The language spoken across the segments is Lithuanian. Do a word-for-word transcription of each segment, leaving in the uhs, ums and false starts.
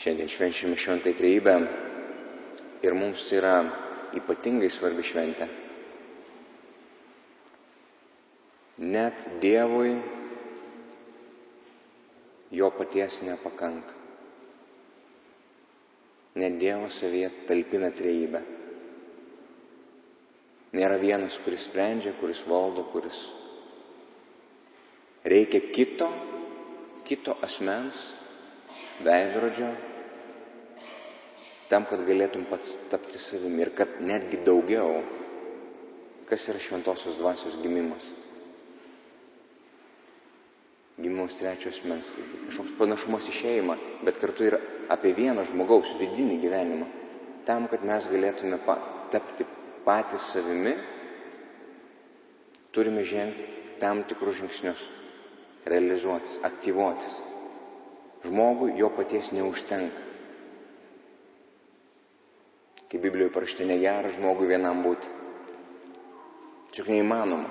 Šiandien švenčiame Šventąją Trejybę ir mums tai yra ypatingai svarbi šventė. Net Dievui jo paties nepakanka. Net Dievas savyje talpina trejybę. Nėra vienas, kuris sprendžia, kuris valdo, kuris reikia kito, kito asmens, veidrodžio, tam, kad galėtum pats tapti savimi ir kad netgi daugiau, kas yra šventosios dvasios gimimas. Gimimas trečio asmens, kažkoks panašumas į šeimą, bet kartu ir apie vieną žmogaus vidinį gyvenimą, tam, kad mes galėtume pa, tapti patys savimi, turime žengti tam tikrus žingsnius, realizuotis, aktyvuotis. Žmogui jo paties neužtenka. Kaip Biblijoje parašyta, negera žmogui vienam būti. Čia neįmanoma.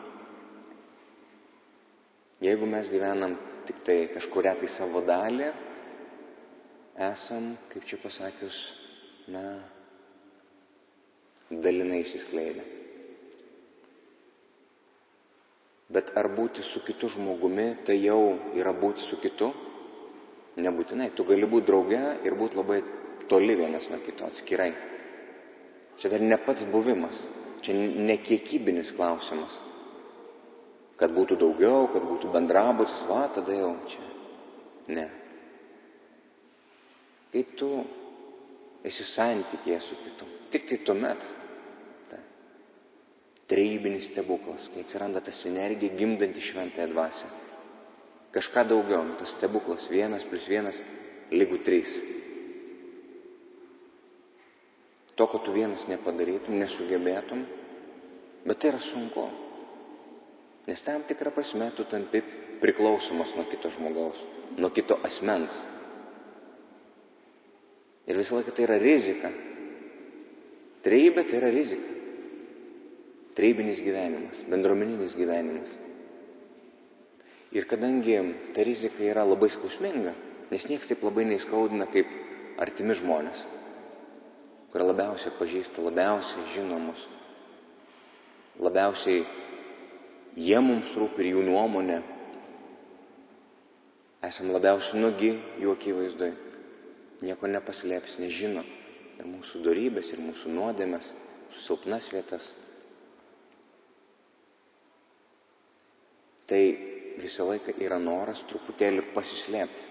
Jeigu mes gyvenam tik tai kažkurią tai savo dalį, esam, kaip čia pasakius, na, dalinai išsiskleidę. Bet ar būti su kitu žmogumi, tai jau yra būti su kitu? Nebūtinai. Tu gali būti drauge ir būti labai toli vienas nuo kito, atskirai. Čia dar ne pats buvimas, čia ne kiekybinis klausimas. Kad būtų daugiau, kad būtų bendrabutis, va, tada jau čia. Ne. Kai tu esi santykėje su kitu, tik tai tuomet tai trejybinis stebuklas, kai atsiranda ta sinergija gimdanti šventąją dvasią. Kažką daugiau, tas stebuklas vienas plus vienas lygu trys. To, ko tu vienas nepadarytum, nesugebėtum, bet tai yra sunku. Nes tam tikrą prasme tu tampi priklausomas nuo kito žmogaus, nuo kito asmens. Ir visą laiką tai yra rizika. Trejybė tai yra rizika. Trejybinis gyvenimas, bendruomeninis gyvenimas. Ir kadangi ta rizika yra labai skausminga, nes niekas taip labai neįskaudina kaip artimi žmonės, kurie labiausiai pažįsta, labiausiai žinomus, labiausiai jie mums rūpi ir jų nuomonė. Esam labiausiai nugi jų akivaizdoj. Nieko nepaslėps, nežino ir mūsų dorybės, ir mūsų nuodėmes, mūsų silpnas vietas. Tai visą laiką yra noras truputėlį pasislėpti.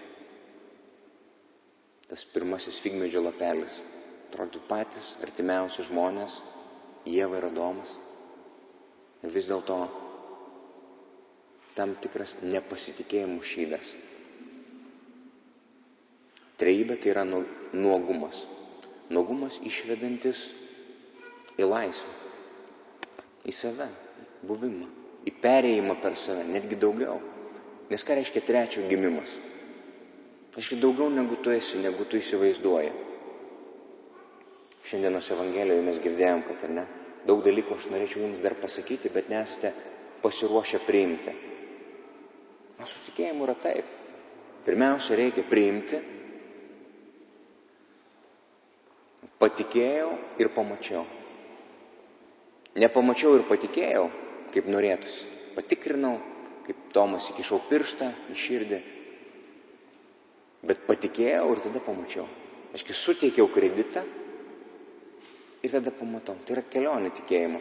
Tas pirmasis figmedžio lapelis. Atrodo patys artimiausi žmonės, Ieva ir Adomas. Ir vis dėlto tam tikras nepasitikėjimų šydas. Trejybė tai yra nuogumas. Nuogumas išvedantis į laisvę, į save, buvimą, į perėjimą per save, netgi daugiau. Nes ką reiškia trečio gimimas? Reiškia daugiau negu tu esi, negu tu įsivaizduoji. Šiandienos Evangelijoje mes girdėjom, kad ar ne, daug dalykų aš norėčiau jums dar pasakyti, bet nesate pasiruošę priimti. O su tikėjimu yra taip. Pirmiausia, reikia priimti. Patikėjau ir pamačiau. Nepamačiau ir patikėjau, kaip norėtųsi. Patikrinau, kaip Tomas įkišau pirštą į širdį. Bet patikėjau ir tada pamačiau. Aš suteikiau kreditą ir tada pamatau. Tai yra kelionė tikėjimo.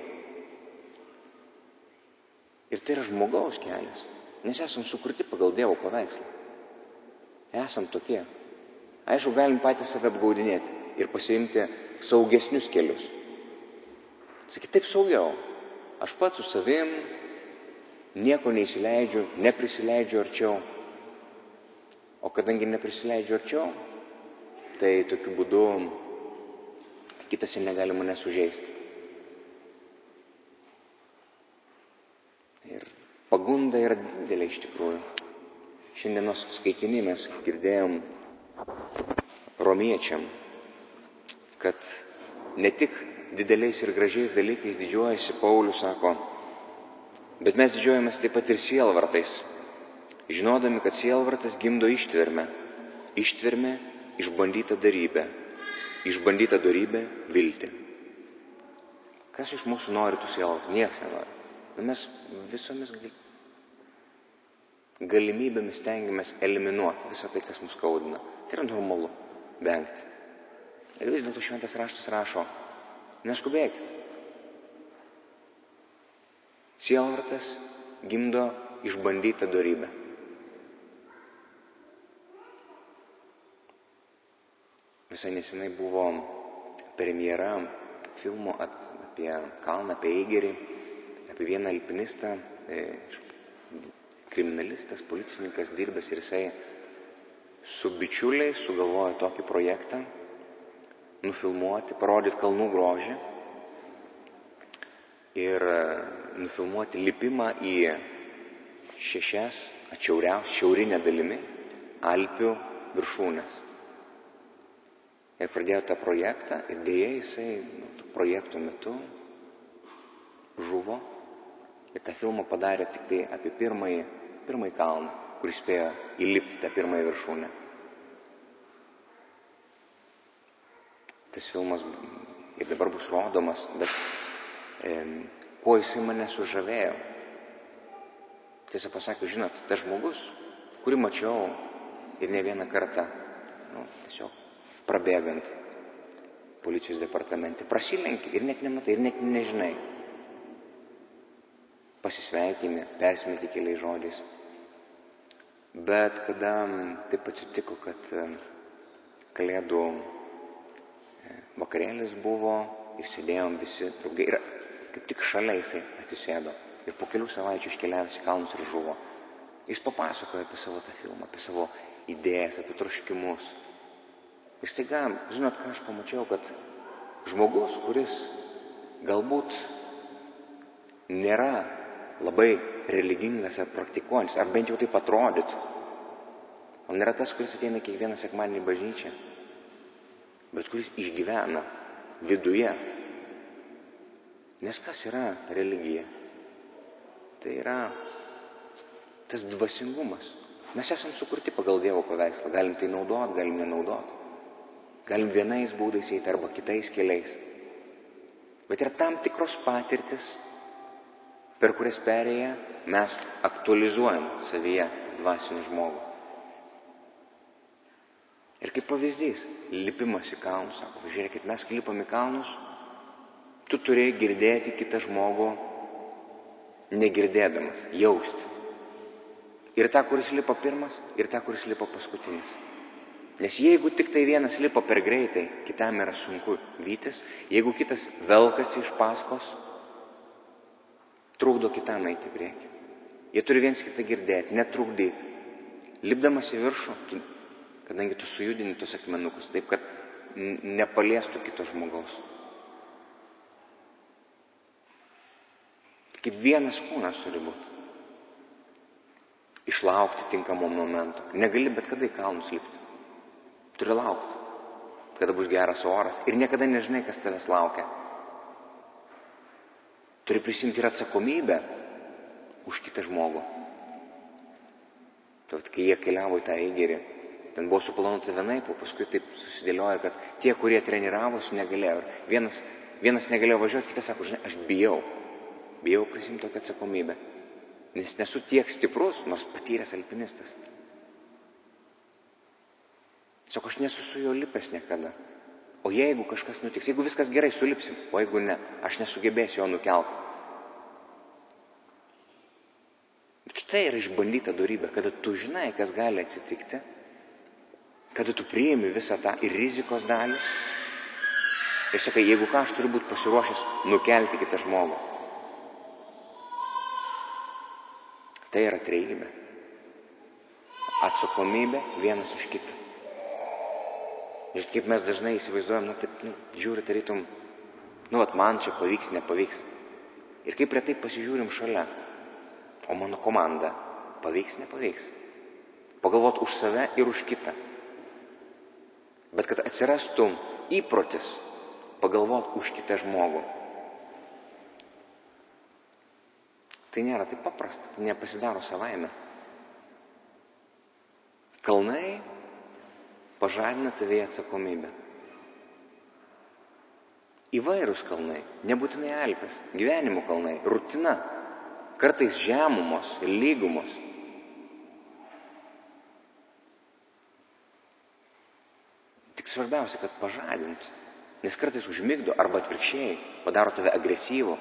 Ir tai yra žmogaus kelias. Nes esam sukurti pagal Dievo paveikslą. Esam tokie. Aišku, galim patys save apgaudinėti ir pasiimti saugesnius kelius. Sakyti, taip saugiau. Aš pats su savim nieko neįsileidžiu, neprisileidžiu arčiau. O kadangi neprisileidžiu arčiau, tai tokiu būdu kitas ir negali mane sužeisti. Ir pagunda yra didelė iš tikrųjų. Šiandienos skaitinį mes girdėjom romiečiam, kad ne tik dideliais ir gražiais dalykais didžiuojasi Paulius, sako, bet mes didžiuojamės taip pat ir sielvartais, žinodami, kad sielvartas gimdo ištvermę, ištvermė išbandytą darybę, išbandytą darybę viltį. Kas iš mūsų nori tų sielos? Niekas nenori. Mes visomis galimybėmis stengiamės eliminuoti visą tai, kas mus skaudina. Tai yra normalu vengti. Ir vis dėlto šventas raštas rašo, neskubėkit. Sielvartas gimdo išbandytą dorybę. Visai nesenai buvo premjera filmo apie kalną, apie Eigerį, apie vieną alpinistą, kriminalistas, policininkas dirbęs ir jisai su bičiuliais sugalvojo tokį projektą nufilmuoti, parodyti kalnų grožį ir nufilmuoti lipimą į šešias atšiauriausias šiaurinę dalimi Alpių viršūnes. Ir pradėjo tą projektą ir dėja jisai nu, projekto metu žuvo ir tą filmą padarė tik tai apie pirmąjį, pirmąjį kalną, kuris spėjo įlipti tą pirmąją viršūnę. Tas filmas ir dabar bus rodomas, bet e, kuo jisai mane sužavėjo. Tiesą pasakius, žinot, tas žmogus, kurį mačiau ir ne vieną kartą, nu, tiesiog prabėgant policijos departamente, prasilenki ir net nematai, ir net nežinai. Pasisveikini, persimeti keliais žodžiais. Bet kada taip atsitiko, kad kalėdų vakarėlis buvo ir sėdėjom visi draugai ir kaip tik šalia jisai atsisėdo ir po kelių savaičių iškeliavęs į kalnus ir žuvo. Jis papasakojo apie savo tą filmą, apie savo idėjas, apie troškimus. Ir staiga, žinot, ką aš pamačiau, kad žmogus, kuris galbūt nėra labai religingas ar praktikuojantis, ar bent jau taip atrodytų, o nėra tas, kuris ateina kiekvieną sekmadienį į bažnyčią, bet kuris išgyvena viduje. Nes kas yra religija? Tai yra tas dvasingumas. Mes esam sukurti pagal Dievo paveikslą. Galim tai naudoti, galim nenaudoti. Galim vienais būdais eiti arba kitais keliais. Bet yra tam tikros patirtis, per kurias perėję mes aktualizuojam savyje dvasinį žmogų. Ir kaip pavyzdys, lipimas į kalnus. Sako, žiūrėkit, mes lipam į kalnus, tu turėjai girdėti kitą žmogų negirdėdamas, jausti. Ir tą, kuris lipa pirmas, ir tą, kuris lipa paskutinis. Nes jeigu tik tai vienas lipa per greitai, kitam yra sunku vytis, jeigu kitas velkasi iš paskos, trukdo kitam eiti į priekį. Jie turi viens kitą girdėti, netrukdyti. Lipdamas į viršų, tu, kadangi tu sujudini tus akmenukus, taip, kad nepaliestų kito žmogaus. Kaip vienas kūnas turi būti. Išlaukti tinkamo momento. Negali bet kada į kalnus lipti. Turi laukti, kada bus geras oras ir niekada nežinai, kas tavęs laukia. Turi prisimti ir atsakomybę už kitą žmogų. Tad, kai jie keliavo į tą Eigerį, ten buvo suplanuota vienaip, o paskui taip susidėliojo, kad tie, kurie treniravosi, negalėjo. Ir vienas, vienas negalėjo važiuoti, kitas sako, žinai, aš bijau. Bijau prisimti tokią atsakomybę. Nes nesu tiek stiprus, nors patyręs alpinistas. Sako, aš nesu su juo lipęs niekada. O jeigu kažkas nutiks, jeigu viskas gerai, sulipsim, o jeigu ne, aš nesugebėsiu jo nukelti. Bet štai yra išbandyta dorybė, kada tu žinai, kas gali atsitikti, kada tu priimi visą tą ir rizikos dalį. Ir sakai, jeigu ką, aš turiu būti pasiruošęs nukelti kitą žmogų. Tai yra trejybė. Atsakomybė vienas už kitą. Ir kaip mes dažnai įsivaizduojam, nu, taip, nu, žiūri, tarytum, nu, vat, man čia pavyks, nepavyks. Ir kaip retai pasižiūrim šalia, o mano komanda pavyks, nepavyks. Pagalvot už save ir už kitą. Bet kad atsirastų įprotis pagalvot už kitą žmogų. Tai nėra taip paprasta, tai nepasidaro savaime. Kalnai pažadina tavėje atsakomybę. Įvairūs kalnai, nebūtinai Alpės, gyvenimo kalnai, rutina, kartais žemumos ir lygumos. Tik svarbiausia, kad pažadintų, nes kartais užmigdo arba atvirkščiai, padaro tave agresyvų.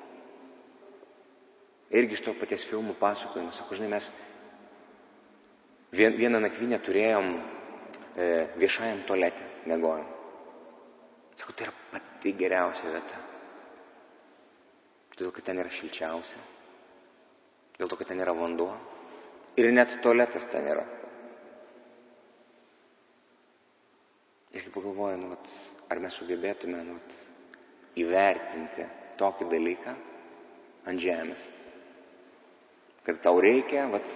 Irgi iš to paties filmų pasakojimo, sako, žinai, mes vieną nakvynę turėjom e, viešajam tualete, miegojom. Sako, tai yra pati geriausia vieta. Todėl, kad ten yra šilčiausia. Dėl to, kad ten yra vanduo. Ir net tualetas ten yra. Ir kai pagalvoju, nu, vat, ar mes sugebėtume nu, vat, įvertinti tokį dalyką ant žemės. Kad tau reikia vat,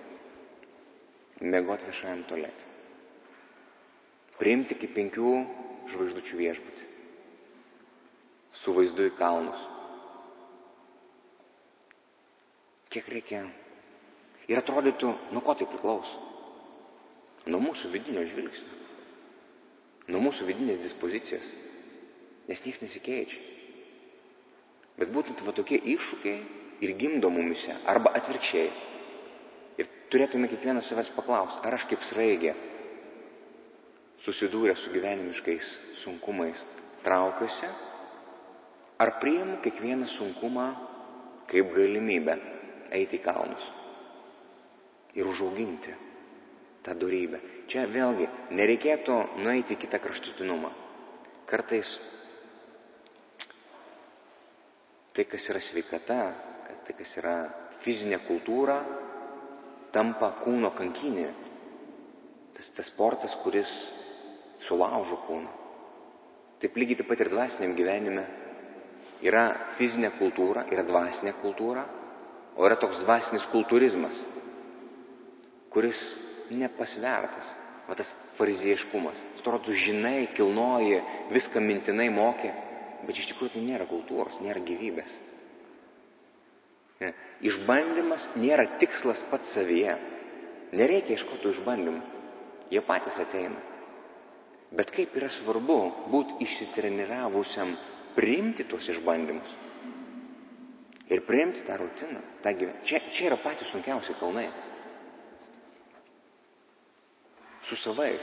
miegoti viešajam tualete. Priimti kaip penkių žvaigždučių viešbutį. Su vaizdu į kalnus. Kiek reikia. Ir atrodytų, nuo ko tai priklauso? Nuo mūsų vidinio žvilgsnio. Nuo mūsų vidinės dispozicijos. Nes niekas nesikeičia. Bet būtent va tokie iššūkiai ir gimdo mumise. Arba atvirkščiai. Ir turėtume kiekvienas savęs paklausti, ar aš kaip sraigė susidūrę su gyvenimiškais sunkumais traukiuosi, ar priimu kiekvieną sunkumą kaip galimybę eiti į kalnus ir užauginti tą dorybę. Čia vėlgi nereikėtų nueiti į kitą kraštutinumą. Kartais tai, kas yra sveikata, tai, kas yra fizinė kultūra, tampa kūno kankinė. Tas, tas sportas, kuris sulaužo kūną. Taip lygiai taip pat ir dvasiniam gyvenime yra fizinė kultūra, yra dvasinė kultūra, o yra toks dvasinis kultūrizmas, kuris nepasvertas, va tas fariziejiškumas. Atrodo, tu žinai, kilnoji, viską mintinai moki, bet iš tikrųjų tai nėra kultūros, nėra gyvybės. Ne. Išbandymas nėra tikslas pats savyje. Nereikia ieškoti išbandymų. Jie patys ateina. Bet kaip yra svarbu būti išsitreniravusiam priimti tuos išbandymus ir priimti tą rutiną. Tą gyven... čia, čia yra patys sunkiausi kalnai. Su savais.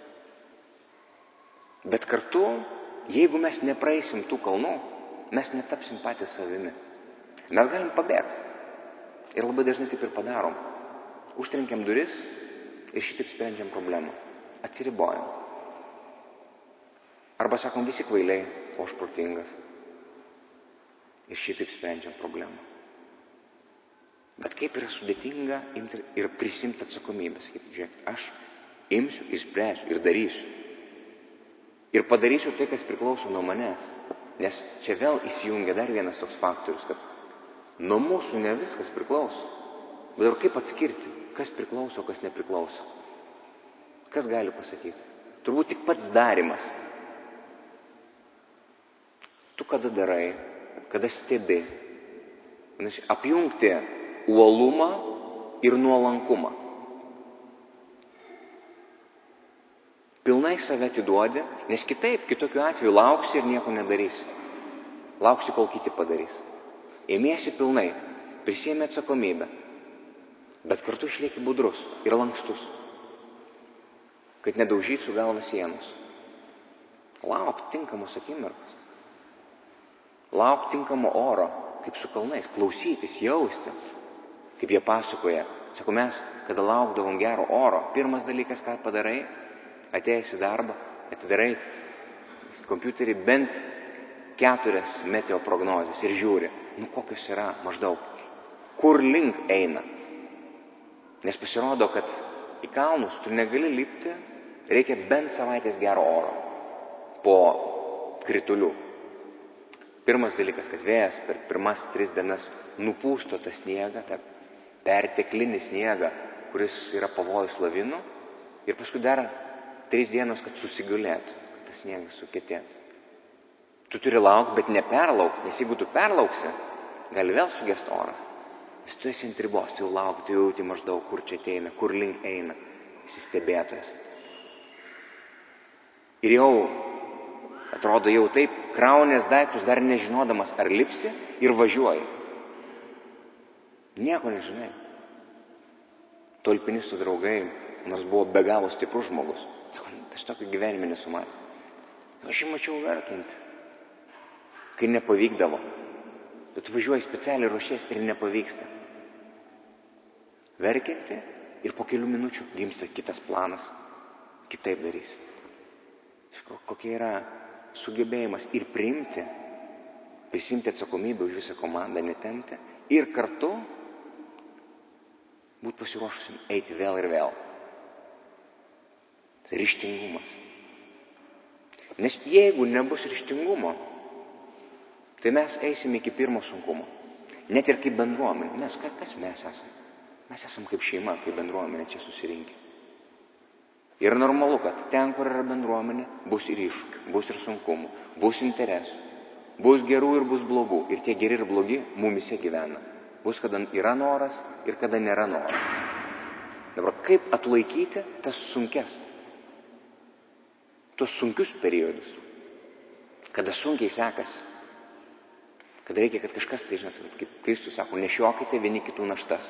Bet kartu, jeigu mes nepraeisim tų kalnų, mes netapsim patys savimi. Mes galim pabėgti. Ir labai dažnai taip ir padarom. Užtrenkiam duris ir šitaip sprendžiam problemą. Atsiribojam. Arba sakom, visi kvailiai, o aš protingas. Ir šitaip sprendžiam problemą. Bet kaip yra sudėtinga imti ir prisimti atsakomybę. Sakyti, žiūrėk, aš imsiu, išspręsiu ir darysiu. Ir padarysiu tai, kas priklauso nuo manęs. Nes čia vėl įsijungia dar vienas toks faktorius, kad nuo mūsų ne viskas priklauso. Bet dabar kaip atskirti, kas priklauso, kas nepriklauso? Kas gali pasakyti? Turbūt tik pats darymas. Tu kada darai, kada stebi. Apjungti uolumą ir nuolankumą. Pilnai save atiduodi, nes kitaip, kitokiu atveju lauksi ir nieko nedarysi. Lauksi, kol kiti padarys. Ėmiesi pilnai, prisiemi atsakomybę, bet kartu išlieki budrus ir lankstus, kad nedaužyt su galva sienos. Lauk tinkamos akimirkos. Lauk tinkamo oro, kaip su kalnais, klausytis, jausti, kaip jie pasakoja. Sako, mes, kada laukdavom gero oro, pirmas dalykas, ką padarai, atėjęs į darbą, atidarai kompiuterį bent keturias meteo prognozes ir žiūri, nu kokios yra maždaug, kur link eina. Nes pasirodo, kad į kalnus tu negali lipti, reikia bent savaitės gero oro po kritulių. Pirmas dalykas, kad vėjas per pirmas tris dienas nupūsto tą sniegą, tą perteklinį sniegą, kuris yra pavojus lavinų, ir paskui dar trys dienos, kad susigulėtų, kad tas sniegas sukietėtų. Tu turi laukti, bet neperlaukti, nes jeigu tu perlauksi, gali vėl sugesti oras. Nes tu esi ant ribos, tu jau laukti, tu jauti maždaug, kur čia ateina, kur link eina, esi stebėtojas. Ir jau, atrodo, jau taip kraunės daiktus, dar nežinodamas, ar lipsi, ir važiuoji. Nieko nežinai. Tu alpinistų draugai, nors buvo be galo stiprus žmogus. Aš tokio gyvenime nesu matęs. Aš jį mačiau verkiant, kai nepavykdavo. Bet važiuoji specialiai ruošies ir nepavyksta. Verkianti ir po kelių minučių gimsta kitas planas. Kitaip darysi. Kokia yra sugebėjimas ir priimti, prisimti atsakomybę už visą komandą, netempti ir kartu būti pasiruošusim eiti vėl ir vėl. Tai ryžtingumas. Nes jeigu nebus ryžtingumo, tai mes eisim iki pirmo sunkumo. Net ir kaip bendruomenė. Mes, kas mes esame? Mes esame kaip šeima, kaip bendruomenė čia susirinkę. Ir normalu, kad ten, kur yra bendruomenė, bus ir iššūkių, bus ir sunkumų, bus interesų, bus gerų ir bus blogų. Ir tie geri ir blogi mumise gyvena. Bus, kada yra noras ir kada nėra noras. Dabar, kaip atlaikyti tas sunkes, tus sunkius periodus, kada sunkiai sekasi, kada reikia, kad kažkas, tai žinot, kaip Kristus sako, nešiokite vieni kitų naštas.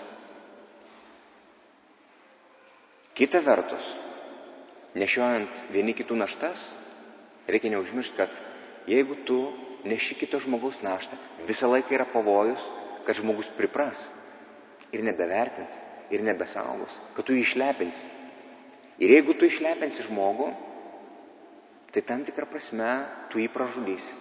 Kita vertus, nešiojant vieni kitų naštas, reikia neužmiršti, kad jeigu tu neši kito žmogaus naštą, visą laiką yra pavojus, kad žmogus pripras ir nebevertins, ir nebesaugos, kad tu jį išlepinsi. Ir jeigu tu išlepinsi žmogų, tai tam tikrą prasme tu jį pražudysi.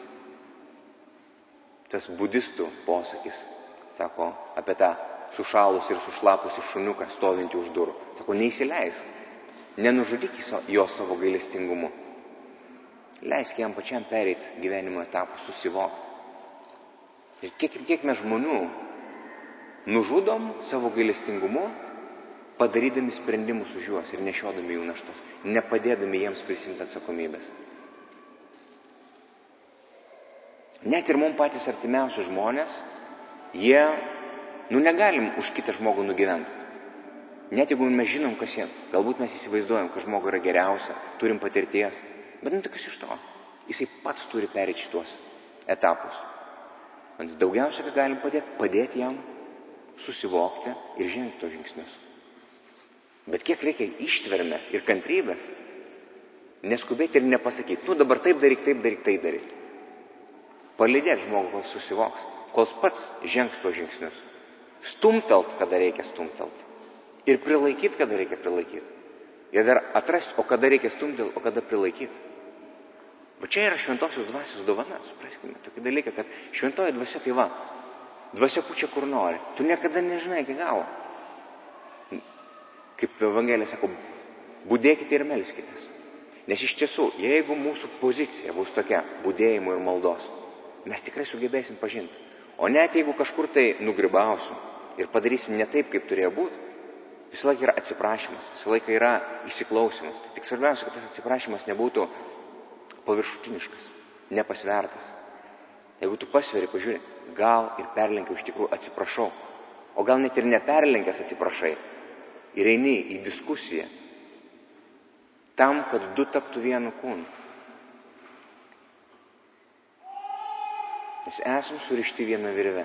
Tas budistų posakis, sako, apie tą sušalus ir sušlapusį šuniuką stovintį už durų. Sako, neįsileisk, nenužudyk jo savo gailestingumu. Leisk jam pačiam pereiti gyvenimo etapą, susivokti. Ir kiek, kiek mes žmonių nužudom savo gailestingumu, padarydami sprendimus už juos ir nešiodami jų naštas, nepadėdami jiems prisimti atsakomybės. Net ir mums patys artimiausi žmonės, jie, nu negalim už kitą žmogų nugyventi. Net jeigu mes žinom, kas jie, galbūt mes įsivaizduojam, kad žmogui yra geriausia, turim patirties, bet nu tai kas iš to? Jisai pats turi pereiti šitos etapus. Mes daugiausia, ką galim padėti, padėti jam susivokti ir žengti tos žingsnius. Bet kiek reikia ištvermės ir kantrybės, neskubėti ir nepasakyti, nu dabar taip daryk, taip daryk, taip daryk. Palydėti žmogų, kol susivoks, kol pats žengs tos žingsnius. Stumtelt, kada reikia stumtelt. Ir prilaikyti, kada reikia prilaikyti. Ir dar atrasti, o kada reikia stumtelt, o kada prilaikyti. Va čia yra šventosios dvasios dovana, supraskime, tokį dalyką, kad šventoji dvasia tai va, dvasia pučia kur nori. Tu niekada nežinai iki galo. Kaip Evangelija sako, budėkite ir melskitės. Nes iš tiesų, jeigu mūsų pozicija bus tokia, budėjimo ir maldos, mes tikrai sugebėsim pažinti. O net jeigu kažkur tai nugribausim ir padarysim ne taip, kaip turėjo būti, visą laiką yra atsiprašymas, visą laiką yra įsiklausimas. Tik svarbiausia, kad tas atsiprašymas nebūtų paviršutiniškas, nepasvertas. Jeigu tu pasveri, pažiūrė, gal ir perlenkiau iš tikrųjų atsiprašau, o gal net ir neperlenkęs atsiprašai ir eini į diskusiją tam, kad du taptų vienu kūnu. Mes esam surišti vieną virvę.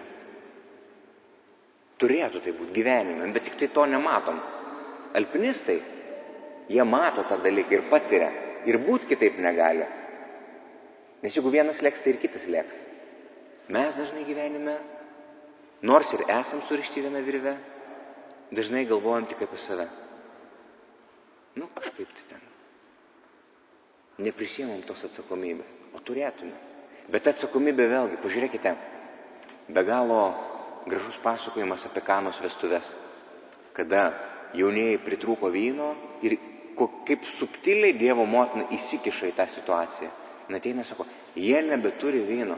Turėtų tai būti gyvenime, bet tik tai to nematom. Alpinistai, jie mato tą dalyką ir patiria. Ir būt kitaip negali. Nes jeigu vienas lėks, tai ir kitas lėks. Mes dažnai gyvenime, nors ir esam surišti vieną virvę, dažnai galvojam tik apie save. Nu, kažkaip tai ten. Neprisiemam tos atsakomybės, o turėtume. Bet atsakomybė vėlgi, pažiūrėkite, be galo gražus pasakojimas apie Kanos vestuves, kada jaunieji pritrūko vyno ir kaip subtiliai Dievo motina įsikiša į tą situaciją. Na ateina, sako, jie nebeturi vyno.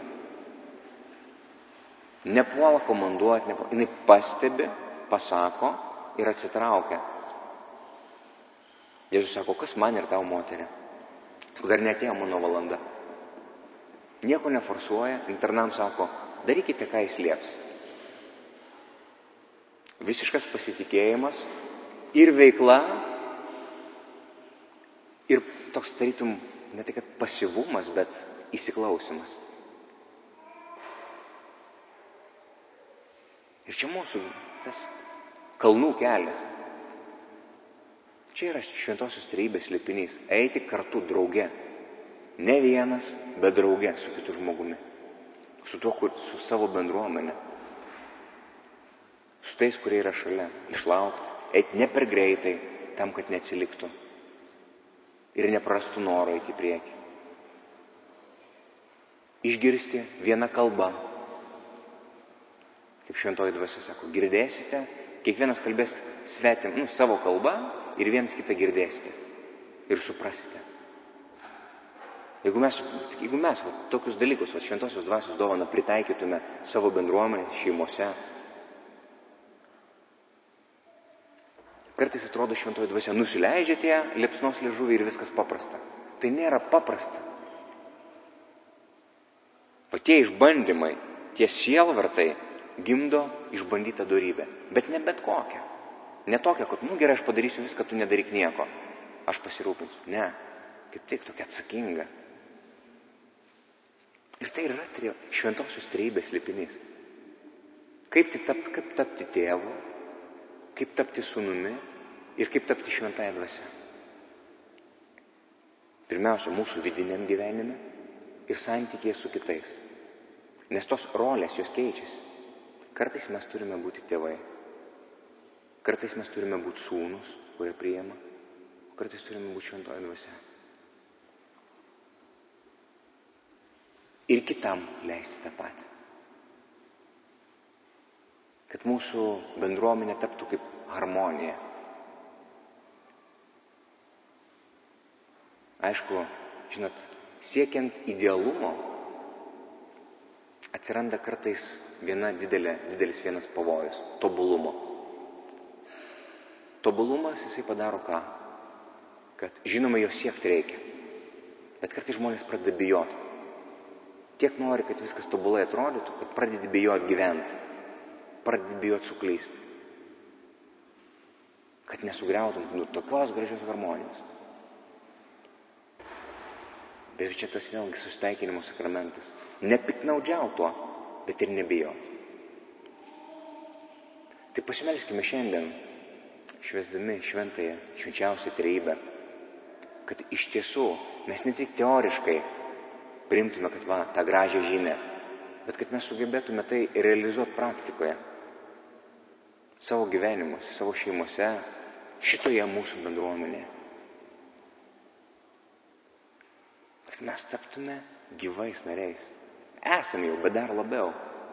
Nepuola komanduoti, nepuola. Jinai pastebi, pasako ir atsitraukia. Jėzus sako, kas man ir tau, moterė? Dar neatėjo mano valanda. Nieko neforsuoja, internam sako, darykite, ką jis lieps. Visiškas pasitikėjimas ir veikla, ir toks tarytum ne tai kad pasyvumas, bet įsiklausimas. Ir čia mūsų tas kalnų kelias. Čia yra šventosios trejybės slėpinys. Eiti kartu drauge. Ne vienas, bet drauge su kitu žmogumi. Su tuo, kur, su savo bendruomenė. Su tais, kurie yra šalia. Išlaukti. Eiti ne per greitai, tam, kad neatsiliktų. Ir neprarastų noro eiti į priekį. Išgirsti vieną kalbą. Kaip šventoji dvasia sako, girdėsite, kiekvienas kalbės svetim, nu, savo kalbą ir vienas kitą girdėsite ir suprasite. Jeigu mes, jeigu mes va, tokius dalykus, va, šventosios dvasios dovaną pritaikytume savo bendruomenės, šeimose, kartais atrodo šventoji dvasia nusileidžia tie liepsnos liežuvį ir viskas paprasta. Tai nėra paprasta. O tie išbandymai, tie sielvartai gimdo išbandytą dorybę. Bet ne bet kokią. Ne tokią, kad, nu gerai, aš padarysiu viską, tu nedaryk nieko. Aš pasirūpinsiu. Ne. Kaip tik tokia atsakinga. Ir tai yra šventosios trejybės slėpinys. Kaip, tap, kaip tapti tėvu, kaip tapti sūnumi ir kaip tapti šventąja dvasia. Pirmiausia, mūsų vidiniam gyvenime ir santykėje su kitais. Nes tos rolės, jos keičiasi. Kartais mes turime būti tėvai. Kartais mes turime būti sūnus, kurie priima. Kartais turime būti šventoji dvasia. Ir kitam leisti tą patį. Kad mūsų bendruomenė taptų kaip harmonija. Aišku, žinot, siekiant idealumo, atsiranda kartais viena didelė, didelis vienas pavojus – tobulumo. Tobulumas jisai padaro ką? Kad žinoma, jo siekti reikia. Bet kartais žmonės pradeda bijoti. Tiek nori, kad viskas tobulai atrodytų, kad pradedi bijoti gyventi. Pradedi bijoti suklysti. Kad nesugriautum nu, tokios gražios harmonijos. Bet čia tas vėlgi susitaikinimo sakramentas. Nepiknaudžiau tuo, bet ir nebijot. Tai pasimelskime šiandien, švęsdami šventąją, švenčiausią trejybę, kad iš tiesų mes ne tik teoriškai priimtume, kad va, tą gražią žinią, bet kad mes sugebėtume tai realizuoti praktikoje, savo gyvenimuose, savo šeimose, šitoje mūsų bendruomenėje. Mes taptume gyvais nariais. Esame jau, bet dar labiau.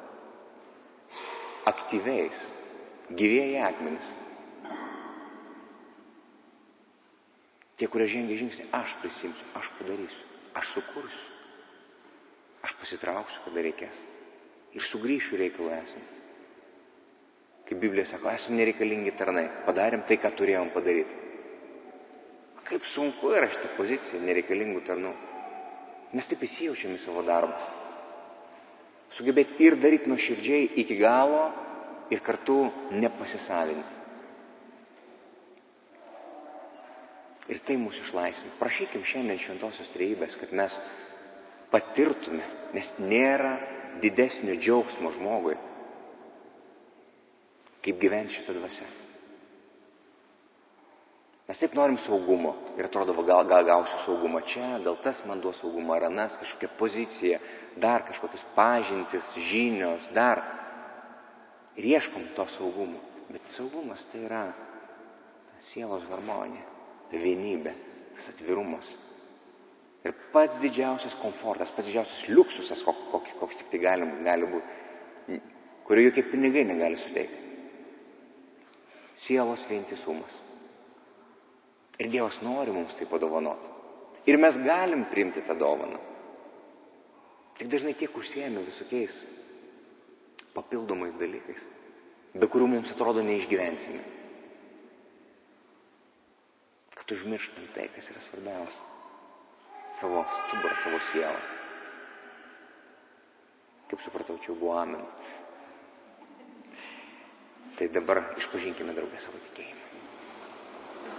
Aktyviais. Gyvieji akmenys. Tie, kurie žengia žingsnį, aš prisimsiu, aš padarysiu, aš sukursiu. Aš pasitrauksiu, kada reikės. Ir sugrįšiu reikalų esam. Kaip Biblija sako, esam nereikalingi tarnai. Padarėm tai, ką turėjom padaryti. Kaip sunku yra šitą poziciją nereikalingų tarnų. Mes taip įsijaučiam į savo darbus. Sugebėti ir daryti nuoširdžiai iki galo ir kartu nepasisavinti. Ir tai mūsų išlaisvina. Prašykim šiandien šventosios trejybės, kad mes patirtume, nes nėra didesnio džiaugsmo žmogui, kaip gyventi šitą dvasią. Mes taip norim saugumo ir atrodo, gal, gal gausiu saugumą čia, gal tas man duos saugumą, ar anas, kažkokia pozicija, dar kažkokios pažintis, žinios, dar. Ir ieškom to saugumo. Bet saugumas tai yra sielos harmonija, tai vienybė, tas atvirumas. Ir pats didžiausias komfortas, pats didžiausias liuksusas, koks, koks tik tai gali, gali būti, kurio jokie pinigai negali suteikti. Sielos vientisumas. Ir Dievas nori mums tai padovanoti. Ir mes galim priimti tą dovaną. Tik dažnai tiek užsiėmė visokiais papildomais dalykais, be kurių mums atrodo neišgyvensime. Kad užmirštam tai, kas yra svarbiausia. Savo stuburą, savo sielą. Kaip supratau, čia buvo amen. Tai dabar išpažinkime draugę savo tikėjimą.